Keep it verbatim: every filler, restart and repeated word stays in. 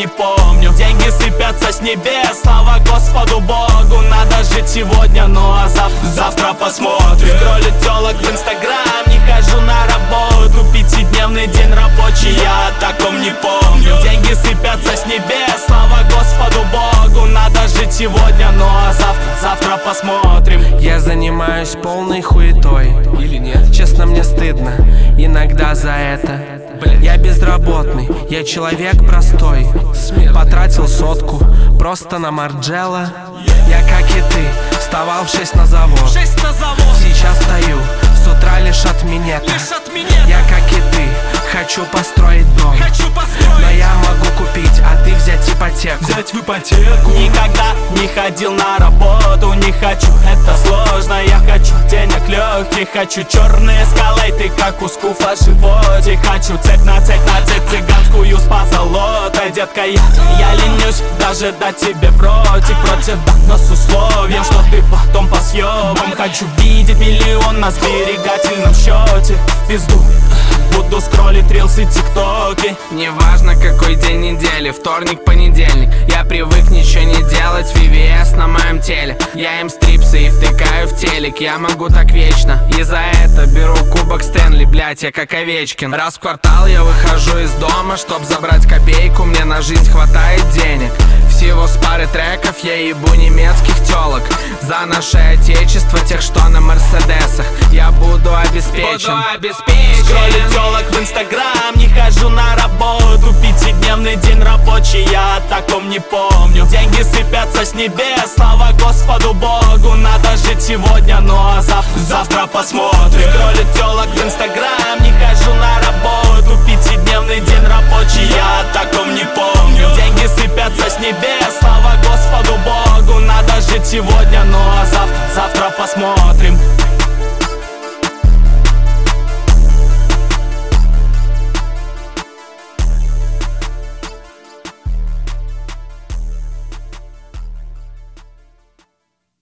не помню. Деньги сыпятся с небес, слава Господу Богу. Надо жить сегодня, ну а завтра, завтра посмотрим. Скроллю телок в Инстаграм, не хожу на работу. Пятидневный день рабочий, я о таком не помню. Деньги сыпятся с небес, слава Господу Богу. Надо жить сегодня, ну а завтра, завтра посмотрим. Я занимаюсь полной хуетой. Или нет? Честно, мне стыдно иногда за это. Я безработный, я человек простой. Потратил сотку просто на Марджелло. Я, как и ты, вставал в шесть на завод. Сейчас стою с утра лишь от минета. Я, как и ты, хочу построить дом. Но я могу купить, а ты взять ипотеку. Взять в ипотеку. Никогда не ходил на работу, не хочу, это сложно. Я хочу денег легких, хочу черные скалейты, как у скуфа животе. Хочу цепь на цепь на цепь цыганскую с позолотой. Детка, я, я ленюсь даже дать тебе в ротик. Против да, но с условием, что ты потом по съебам. Хочу видеть миллион на сберегательном счете. В пизду буду скроллить рилсы, тиктоки. Неважно какой день недели, вторник, понедельник. Я привык ничего не делать, ви ви эс на моем теле. Я им стрипсы и втыкаю в телек. Я могу так вечно, и за это беру кубок Стэнли. Блять, я как Овечкин. Раз в квартал я выхожу из дома, чтоб забрать копейку. Мне на жизнь хватает денег. Всего с пары треков я ебу немецких телок. За наше отечество, тех, что на мерседесах. Я буду обеспечен, буду обеспечен. Скроллю телок в Инстаграм, не хожу на работу. Пятидневный день рабочий, я о таком не помню. Деньги сыпятся с небес, слава Господу Богу. Надо жить сегодня, ну а завтра, завтра посмотрим. Скроллю телок в Инстаграм,